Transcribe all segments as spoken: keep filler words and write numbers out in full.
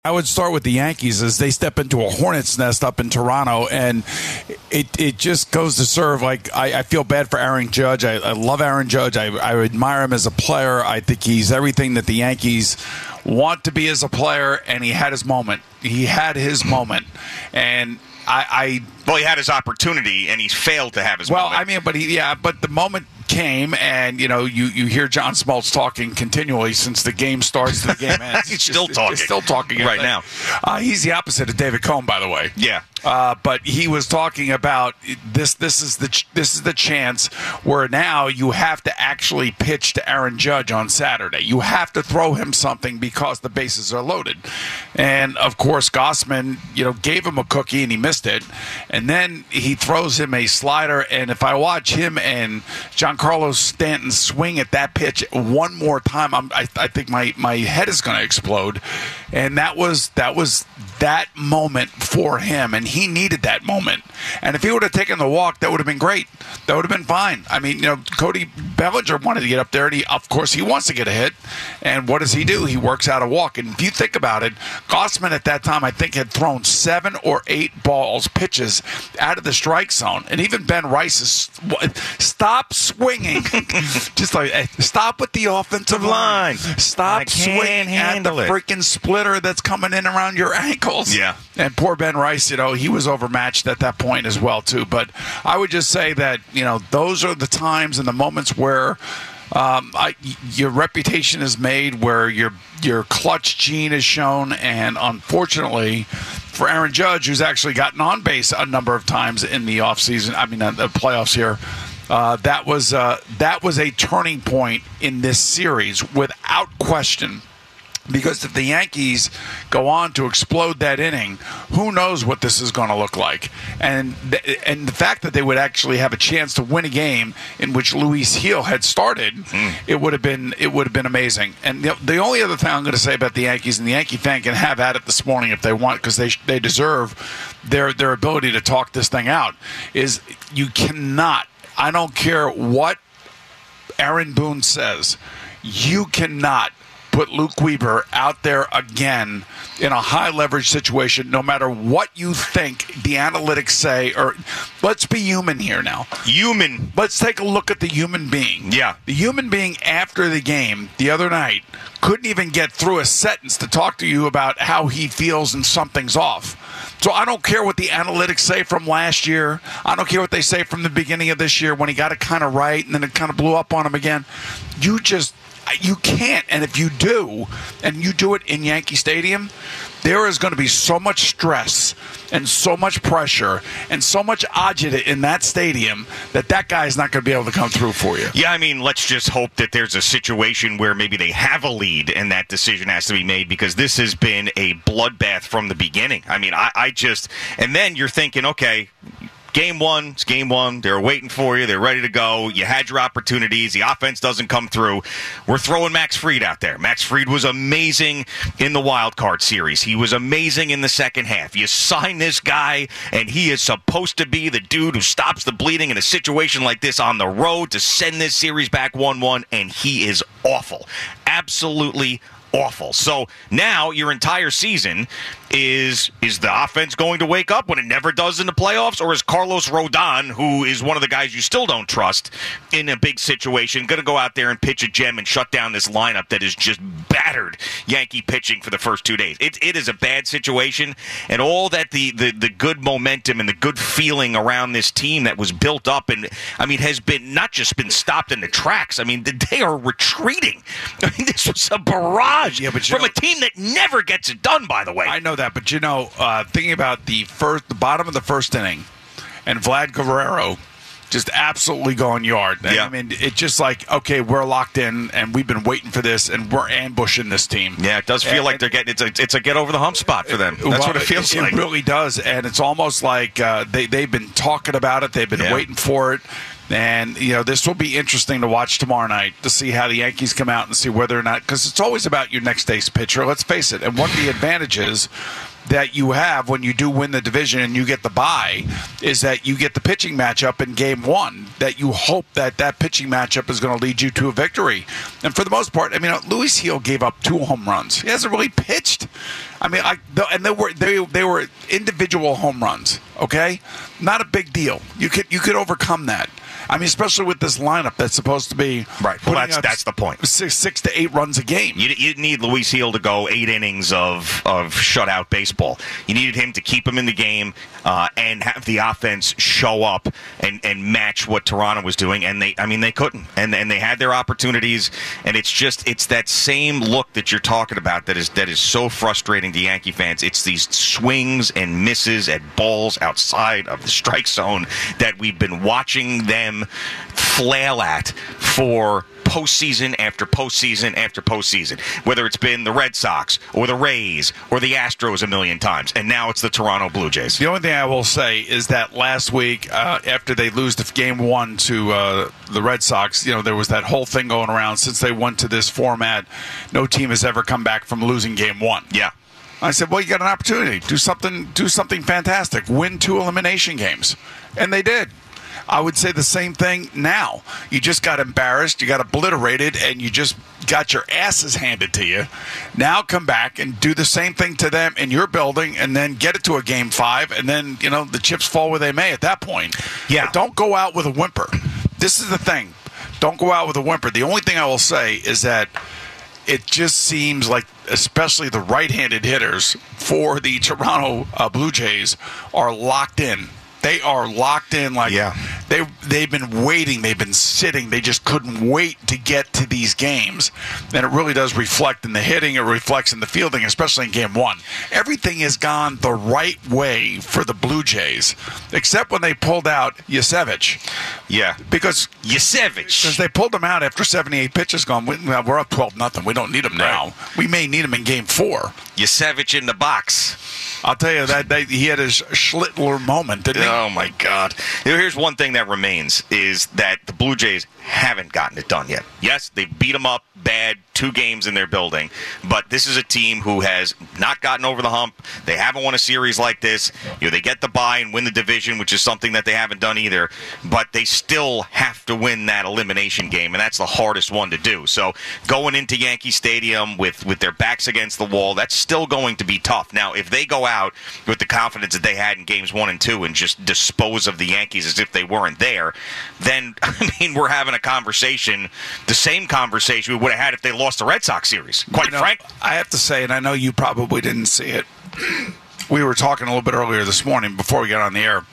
I would start with the Yankees as they step into a hornet's nest up in Toronto, and it it just goes to serve. Like, I, I feel bad for Aaron Judge. I, I love Aaron Judge. I, I admire him as a player. I think he's everything that the Yankees want to be as a player, and he had his moment. He had his moment, and I, I well, he had his opportunity, and he's failed to have his well, moment. I mean, but he, yeah, but the moment came, and you know, you, you hear John Smoltz talking continually since the game starts to the game ends. He's just, still talking, he's still talking right now. Uh, he's the opposite of David Cohn, by the way. Yeah. Uh, but he was talking about this. This is the ch- this is the chance where now you have to actually pitch to Aaron Judge on Saturday. You have to throw him something because the bases are loaded. And of course, Gausman, you know, gave him a cookie and he missed it. And then he throws him a slider. And if I watch him and Giancarlo Stanton swing at that pitch one more time, I'm, I, I think my, my head is going to explode. And that was that was that moment for him, and he needed that moment. And if he would have taken the walk, that would have been great. That would have been fine. I mean, you know, Cody Bellinger wanted to get up there, and he, of course, he wants to get a hit. And what does he do? He works out a walk. And if you think about it, Gausman at that time, I think, had thrown seven or eight balls, pitches out of the strike zone. And even Ben Rice is, stop swinging. Just like, stop with the offensive line. Stop swinging at the freaking splitter that's coming in around your ankles. Yeah. And poor Ben Rice, you know, he was overmatched at that point as well, too. But I would just say that, you know, those are the times and the moments where um, I, your reputation is made, where your your clutch gene is shown. And unfortunately, for Aaron Judge, who's actually gotten on base a number of times in the offseason, I mean, uh, the playoffs here, uh, that was uh, that was a turning point in this series without question. Because if the Yankees go on to explode that inning, who knows what this is going to look like? And th- and the fact that they would actually have a chance to win a game in which Luis Gil had started, mm. it would have been it would have been amazing. And the, the only other thing I'm going to say about the Yankees, and the Yankee fan can have at it this morning if they want, because they they deserve their their ability to talk this thing out, is you cannot. I don't care what Aaron Boone says, you cannot put Luke Weaver out there again in a high-leverage situation, no matter what you think the analytics say. Or let's be human here now. Human. Let's take a look at the human being. Yeah. The human being after the game the other night couldn't even get through a sentence to talk to you about how he feels and something's off. So I don't care what the analytics say from last year. I don't care what they say from the beginning of this year when he got it kind of right and then it kind of blew up on him again. You just... You can't, and if you do, and you do it in Yankee Stadium, there is going to be so much stress and so much pressure and so much agita in that stadium that that guy is not going to be able to come through for you. Yeah, I mean, let's just hope that there's a situation where maybe they have a lead and that decision has to be made, because this has been a bloodbath from the beginning. I mean, I, I just, and then you're thinking, okay, Game one, it's game one. They're waiting for you. They're ready to go. You had your opportunities. The offense doesn't come through. We're throwing Max Fried out there. Max Fried was amazing in the wild card series. He was amazing in the second half. You sign this guy, and he is supposed to be the dude who stops the bleeding in a situation like this on the road to send this series back one one, and he is awful. Absolutely awful. So now your entire season is is the offense going to wake up when it never does in the playoffs, or is Carlos Rodon, who is one of the guys you still don't trust in a big situation, going to go out there and pitch a gem and shut down this lineup that is just battered Yankee pitching for the first two days? It, it is a bad situation, and all that the, the, the good momentum and the good feeling around this team that was built up and, I mean, has been not just been stopped in the tracks. I mean, they are retreating. I mean, this was a barrage yeah, but from know, a team that never gets it done, by the way. I know that, but you know, uh, thinking about the first, the bottom of the first inning, and Vlad Guerrero just absolutely going yard. Yeah. I mean, it's just like, okay, we're locked in, and we've been waiting for this, and we're ambushing this team. Yeah, it does feel and, like they're getting it's a, it's a get over the hump spot for them. That's well, what it feels it, like. It really does, and it's almost like uh, they they've been talking about it. They've been yeah. waiting for it. And, you know, this will be interesting to watch tomorrow night to see how the Yankees come out and see whether or not, because it's always about your next day's pitcher, let's face it. And one of the advantages that you have when you do win the division and you get the bye is that you get the pitching matchup in game one, that you hope that that pitching matchup is going to lead you to a victory. And for the most part, I mean, Luis Gil gave up two home runs. He hasn't really pitched. I mean, I, and they were they they were individual home runs. Okay, not a big deal. You could you could overcome that. I mean, especially with this lineup that's supposed to be right. Well, that's that's the point. Six, six to eight runs a game. You, you need Luis Gil to go eight innings of of shutout baseball. You needed him to keep him in the game uh, and have the offense show up and, and match what Toronto was doing. And they, I mean, they couldn't. And and they had their opportunities. And it's just it's that same look that you're talking about that is that is so frustrating to Yankee fans. It's these swings and misses at balls outside of the strike zone that we've been watching them flail at for postseason after postseason after postseason, whether it's been the Red Sox or the Rays or the Astros a million times, and now it's the Toronto Blue Jays. The only thing I will say is that last week, uh, after they lose the game one to uh, the Red Sox, you know, there was that whole thing going around. Since they went to this format, no team has ever come back from losing game one. Yeah. I said, well, you got an opportunity. Do something, do something fantastic. Win two elimination games. And they did. I would say the same thing now. You just got embarrassed, you got obliterated, and you just got your asses handed to you. Now come back and do the same thing to them in your building and then get it to a game five, and then, you know, the chips fall where they may at that point. Yeah. But don't go out with a whimper. This is the thing. Don't go out with a whimper. The only thing I will say is that it just seems like, especially the right-handed hitters for the Toronto uh, Blue Jays, are locked in. They are locked in like yeah. they, they've been waiting. They've been sitting. They just couldn't wait to get to these games. And it really does reflect in the hitting. It reflects in the fielding, especially in game one. Everything has gone the right way for the Blue Jays, except when they pulled out Yasevich. Yeah. Because Yasevich. Because they pulled him out after seventy-eight pitches going, we're up twelve nothing. We don't need him now. Right. We may need him in game four. Yasevich in the box. I'll tell you that they, he had his Schlittler moment, didn't he? Oh, my God. Here's one thing that remains is that the Blue Jays haven't gotten it done yet. Yes, they beat them up bad two games in their building, but this is a team who has not gotten over the hump. They haven't won a series like this. You know, they get the bye and win the division, which is something that they haven't done either, but they still have to win that elimination game, and that's the hardest one to do. So going into Yankee Stadium with, with their backs against the wall, that's still going to be tough. Now, if they go out with the confidence that they had in games one and two and just dispose of the Yankees as if they weren't there, then, I mean, we're having a conversation, the same conversation we would have had if they lost the Red Sox series. Quite you know, frank. I have to say, and I know you probably didn't see it, we were talking a little bit earlier this morning before we got on the air.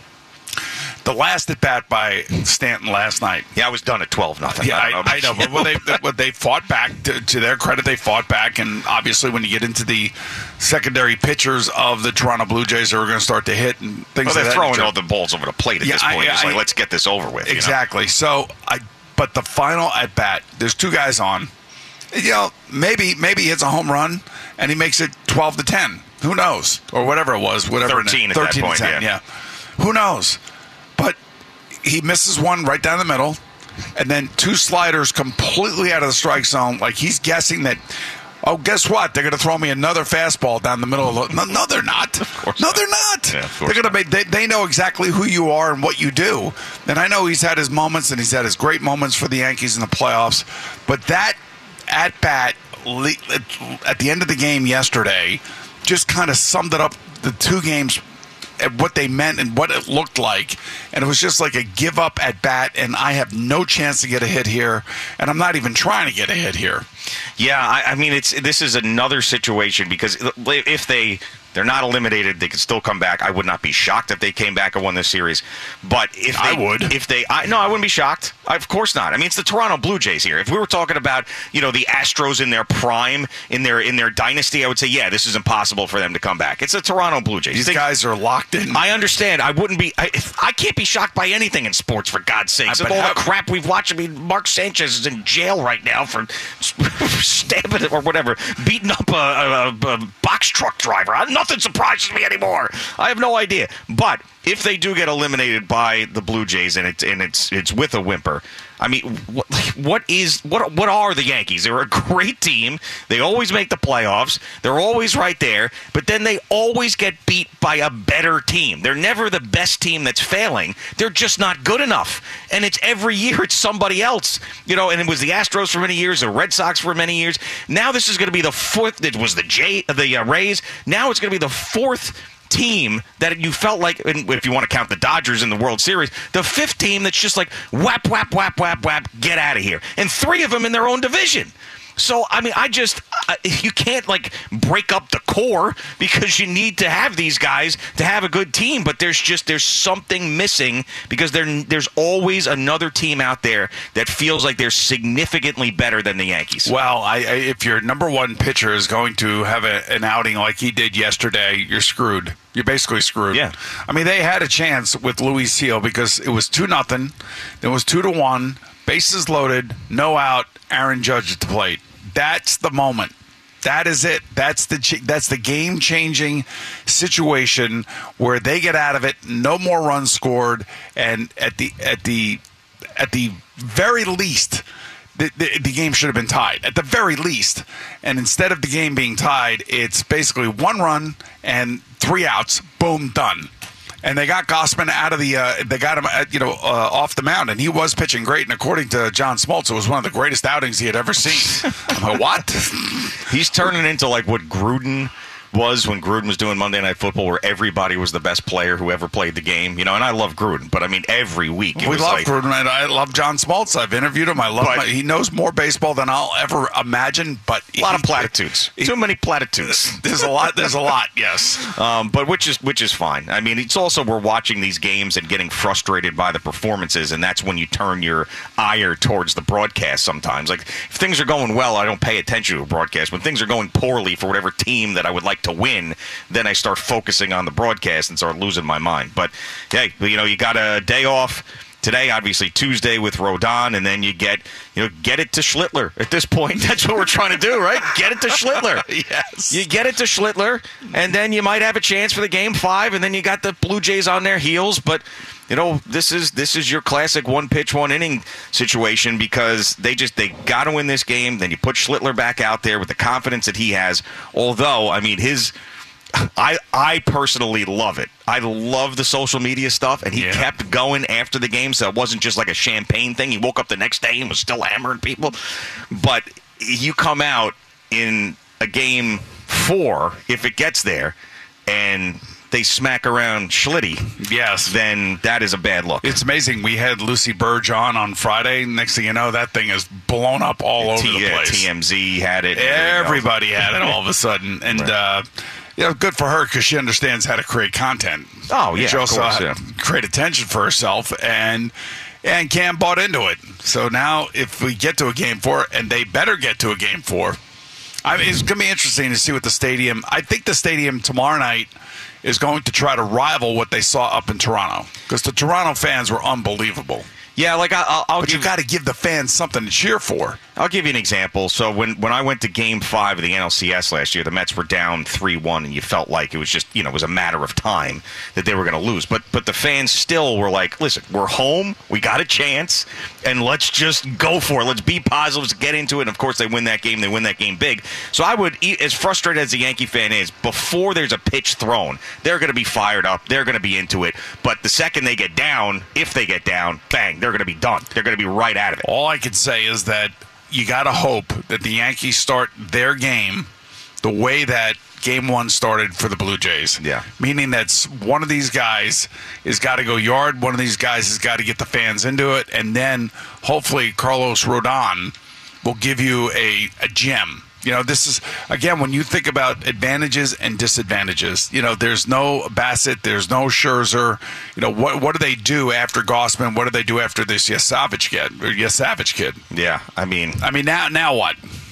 The last at bat by Stanton last night. Yeah, I was done at twelve nothing. Yeah, I, I, I know, but when they, when they fought back, to, to their credit, they fought back, and obviously when you get into the secondary pitchers of the Toronto Blue Jays that are going to start to hit and things well, like they're that. Throwing all the balls over the plate at yeah, this point. I, it's I, like, let's get this over with. Exactly. You know? So, I, but the final at bat, there's two guys on. You know, maybe maybe he hits a home run and he makes it twelve to ten. Who knows? Or whatever it was. Whatever. thirteen at thirteen that point, to ten, yeah. yeah. Who knows? But he misses one right down the middle, and then two sliders completely out of the strike zone. Like he's guessing that, oh, guess what? They're going to throw me another fastball down the middle of the. No, no they're not. Of course no, not. they're not. Yeah, of they're going to make. They, they know exactly who you are and what you do. And I know he's had his moments, and he's had his great moments for the Yankees in the playoffs. But that at bat at the end of the game yesterday just kind of summed it up. The two games. And what they meant and what it looked like. And it was just like a give up at bat, and I have no chance to get a hit here, and I'm not even trying to get a hit here. Yeah, I, I mean, it's this is another situation because if they they're not eliminated, they can still come back. I would not be shocked if they came back and won this series. But if they, I would, if they, I, no, I wouldn't be shocked. I, of course not. I mean, it's the Toronto Blue Jays here. If we were talking about, you know, the Astros in their prime, in their in their dynasty, I would say, yeah, this is impossible for them to come back. It's the Toronto Blue Jays. These they, guys are locked in. I understand. I wouldn't be. I, if, I can't be shocked by anything in sports, for God's sakes. Of all how, the crap we've watched. I mean, Mark Sanchez is in jail right now for stabbing it or whatever, beating up a, a, a box truck driver. Nothing surprises me anymore. I have no idea. But if they do get eliminated by the Blue Jays and it's and it's it's with a whimper, I mean, what, what is what? What are the Yankees? They're a great team. They always make the playoffs. They're always right there, but then they always get beat by a better team. They're never the best team that's failing. They're just not good enough, and it's every year it's somebody else. You know, and it was the Astros for many years, the Red Sox for many years. Now this is going to be the fourth. It was the J, the uh, Rays. Now it's going to be the fourth team that you felt like, if you want to count the Dodgers in the World Series, the fifth team that's just like whap, whap, whap, whap, whap, get out of here. And three of them in their own division. So, I mean, I just, uh, you can't, like, break up the core because you need to have these guys to have a good team. But there's just, there's something missing because there, there's always another team out there that feels like they're significantly better than the Yankees. Well, I, I, if your number one pitcher is going to have a, an outing like he did yesterday, you're screwed. You're basically screwed. Yeah. I mean, they had a chance with Luis Seal because it was two nothing. It was two to one. Bases loaded. No out. Aaron Judge at the plate. That's the moment. That is it. That's the that's the game-changing situation where they get out of it. No more runs scored, and at the at the at the very least, the, the, the game should have been tied. At the very least, and instead of the game being tied, it's basically one run and three outs. Boom, done. And they got Gausman out of the, uh, they got him, uh, you know, uh, off the mound, and he was pitching great. And according to John Smoltz, it was one of the greatest outings he had ever seen. I'm like, what? He's turning into like what Gruden was when Gruden was doing Monday Night Football, where everybody was the best player who ever played the game. You know, and I love Gruden, but I mean, every week. It we was love like, Gruden, and I love John Smoltz. I've interviewed him. I love him. He knows more baseball than I'll ever imagine, but a lot he, of platitudes. He, Too many platitudes. There's a lot. There's a lot. Yes. Um, but which is which is fine. I mean, it's also we're watching these games and getting frustrated by the performances, and that's when you turn your ire towards the broadcast. Sometimes, like if things are going well, I don't pay attention to a broadcast. When things are going poorly for whatever team that I would like to win, then I start focusing on the broadcast and start losing my mind. But, hey, you know, you got a day off today, obviously Tuesday with Rodon, and then you get, you know, get it to Schlittler at this point. That's what we're trying to do, right? Get it to Schlittler. Yes. You get it to Schlittler, and then you might have a chance for the game five, and then you got the Blue Jays on their heels. But, you know, this is this is your classic one pitch, one inning situation because they just they got to win this game. Then you put Schlittler back out there with the confidence that he has. Although, I mean, his I I personally love it. I love the social media stuff, and he yeah. kept going after the game, so it wasn't just like a champagne thing. He woke up the next day and was still hammering people. But you come out in a game four, if it gets there, and they smack around Schlitty, yes, then that is a bad look. It's amazing. We had Lucy Burge on on Friday. Next thing you know, that thing is blown up all over T- the place. T M Z had it. Everybody had it all of a sudden. And, right. uh, you know, good for her because she understands how to create content. Oh, yeah, she also of course, yeah. create attention for herself, and and Cam bought into it. So now if we get to a game four, and they better get to a game four, I mean, it's going to be interesting to see what the stadium, I think the stadium tomorrow night is going to try to rival what they saw up in Toronto because the Toronto fans were unbelievable. Yeah, like I, I'll, I'll but you got to give the fans something to cheer for. I'll give you an example. So when, when I went to Game Five of the N L C S last year, the Mets were down three one, and you felt like it was just you know it was a matter of time that they were going to lose. But but the fans still were like, listen, we're home, we got a chance, and let's just go for it. Let's be positive, let's get into it. And of course, they win that game. They win that game big. So I would, as frustrated as the Yankee fan is, before there's a pitch thrown, they're going to be fired up. They're going to be into it. But the second they get down, if they get down, bang, they're going to be done. They're going to be right out of it. All I can say is that you got to hope that the Yankees start their game the way that game one started for the Blue Jays. Yeah. Meaning that one of these guys has got to go yard, one of these guys has got to get the fans into it, and then hopefully Carlos Rodon will give you a, a gem. You know, this is, again, when you think about advantages and disadvantages, you know, there's no Bassett, there's no Scherzer. You know, what what do they do after Gausman? What do they do after this Yesavage kid? Or Yesavage kid? Yeah, I mean. I mean, now now what?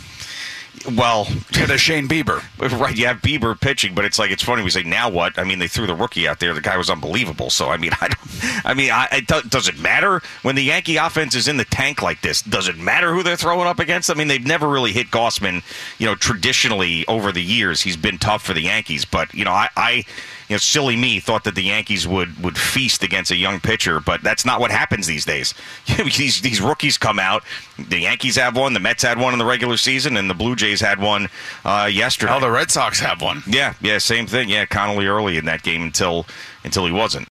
Well, get a Shane Bieber. Right, you have Bieber pitching, but it's like, it's funny, we say, now what? I mean, they threw the rookie out there. The guy was unbelievable. So, I mean, I don't, I mean, I, it do, does it matter when the Yankee offense is in the tank like this? Does it matter who they're throwing up against? I mean, they've never really hit Gausman, you know, traditionally over the years. He's been tough for the Yankees. But, you know, I, I you know, silly me thought that the Yankees would, would feast against a young pitcher, but that's not what happens these days. these these rookies come out. The Yankees have one, the Mets had one in the regular season, and the Blue Jays had one uh, yesterday. Oh, the Red Sox have one. Yeah, yeah, same thing. Yeah, Connolly early in that game until until he wasn't.